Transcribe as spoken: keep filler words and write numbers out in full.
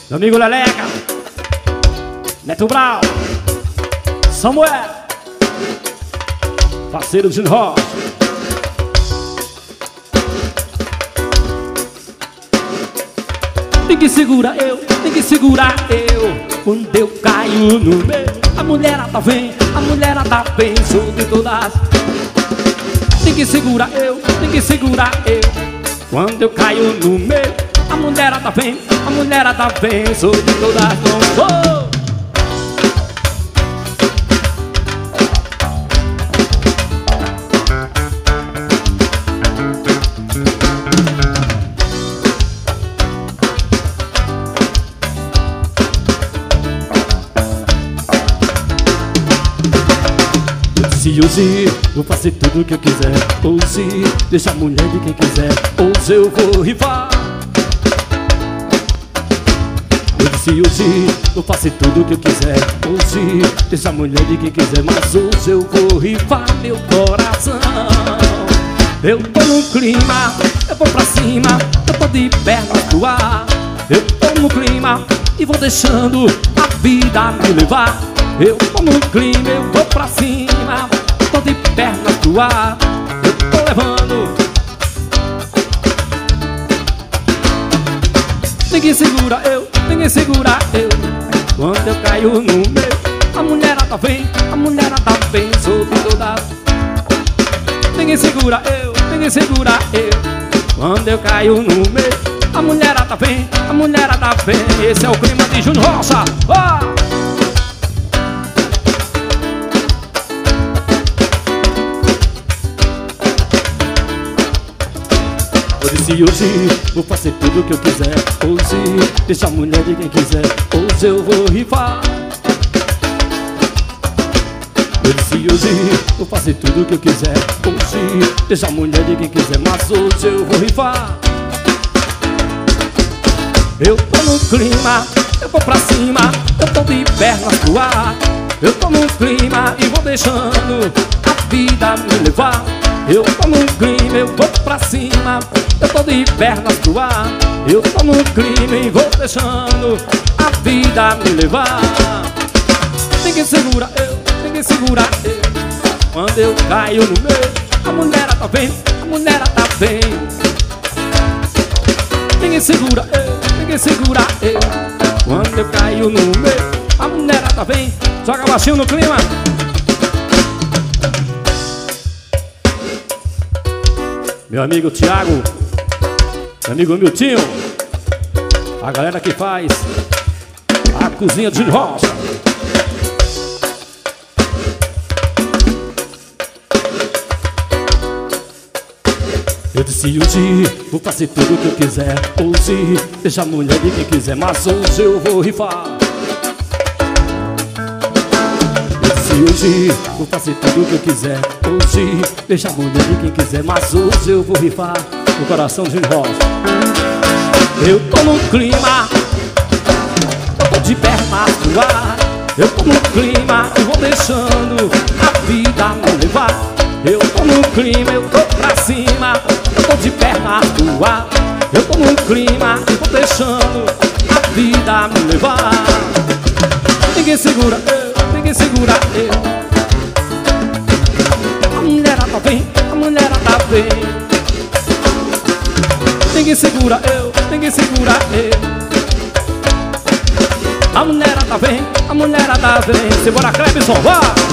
Meu amigo Leleca, Neto Brau, Samuel, parceiro de Rocha. Tem que segurar eu, tem que segurar eu. Quando eu caio no meio, a mulherada vem, a mulherada vem sobre todas. Tem que segurar eu, tem que segurar eu. Quando eu caio no meio, a mulherada vem, a mulherada vem sobre todas. Não vou. Se eu se vou fazer tudo o que eu quiser, ou se deixa a mulher de quem quiser, ou se eu vou rifar. Eu disse eu se vou fazer tudo o que eu quiser, ou se deixa a mulher de quem quiser, mas hoje eu vou rifar meu coração. Eu tô no clima, eu vou pra cima, eu tô de pernas pro ar. Eu tô no clima e vou deixando a vida me levar. Eu tô no clima, eu vou pra cima, tô de pernas pro ar. Eu tô levando. Ninguém segura eu, ninguém segura eu. Quando eu caio no meio, a mulherada vem, a mulherada vem sobre todas. Ninguém segura eu, ninguém segura eu. Quando eu caio no meio, a mulherada vem, a mulherada vem. Esse é o clima de Júnior Rocha. Oh! Se hoje vou fazer tudo o que eu quiser, hoje deixa a mulher de quem quiser, hoje eu vou rifar. Eu disse hoje vou fazer tudo o que eu quiser, hoje deixa a mulher de quem quiser, mas hoje eu vou rifar. Eu tô no clima, eu vou pra cima, eu tô de pernas pro ar. Eu tô no clima e vou deixando a vida me levar. Eu tô no clima, eu vou pra cima, eu tô de pernas pro ar. Eu tô no clima e vou deixando a vida me levar. Ninguém segura eu, ninguém segura eu. Quando eu caio no meio, a mulherada vem, a mulherada vem. Ninguém segura eu, ninguém segura eu. Quando eu caio no meio, a mulherada vem. Joga baixinho no clima. Meu amigo Thiago, meu amigo Miltinho, a galera que faz a cozinha de Rocha. Eu disse hoje vou fazer tudo o que eu quiser, hoje deixa a mulher de quem quiser, mas hoje eu vou rifar. Eu disse hoje vou fazer tudo o que eu quiser, hoje deixa a mulher de quem quiser, mas hoje eu vou rifar no coração de Rocha. Eu tô no clima, eu tô de pernas pro ar. Eu tô no clima e vou deixando a vida me levar. Eu tô no clima, eu tô pra cima, eu tô de pernas pro ar. Eu tô no clima e vou deixando a vida me levar. Ninguém segura eu, ninguém segura eu. A mulherada vem, a mulherada vem. Ninguém segura eu, ninguém segura eu. A mulherada vem, a mulherada vem. Simbora, Clebson, vá!